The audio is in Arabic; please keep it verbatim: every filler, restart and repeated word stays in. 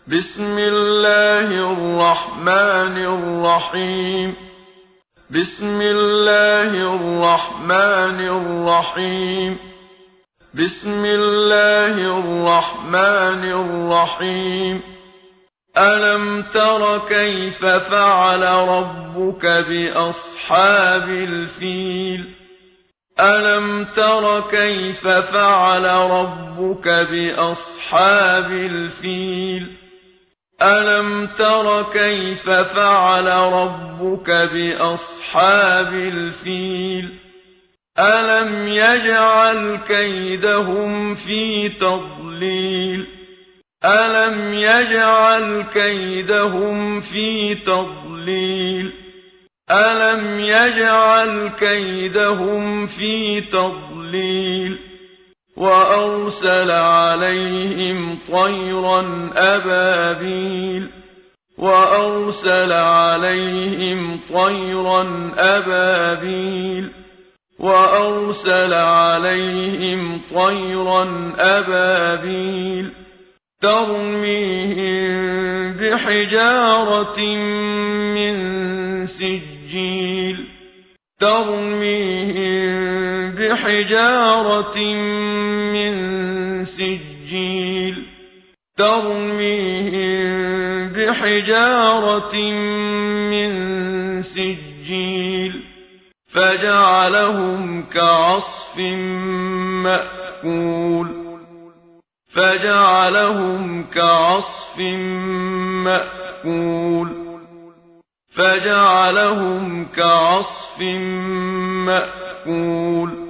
بسم الله الرحمن الرحيم بسم الله الرحمن الرحيم بسم الله الرحمن الرحيم ألم تر كيف فعل ربك بأصحاب الفيل ألم تر كيف فعل ربك بأصحاب الفيل ألم تر كيف فعل ربك بأصحاب الفيل ألم يجعل كيدهم في تضليل ألم يجعل كيدهم في تضليل ألم يجعل كيدهم في تضليل وأرسل عليهم طيرا أبابيل وأرسل عليهم طيرا أبابيل وأرسل عليهم طيرا أبابيل ترميهم بحجارة من سجيل ترميهم بحجارة من سجيل ترميهم بحجارة من سجيل فجعلهم كعصف مأكول فجعلهم كعصف مأكول فجعلهم كعصف مأكول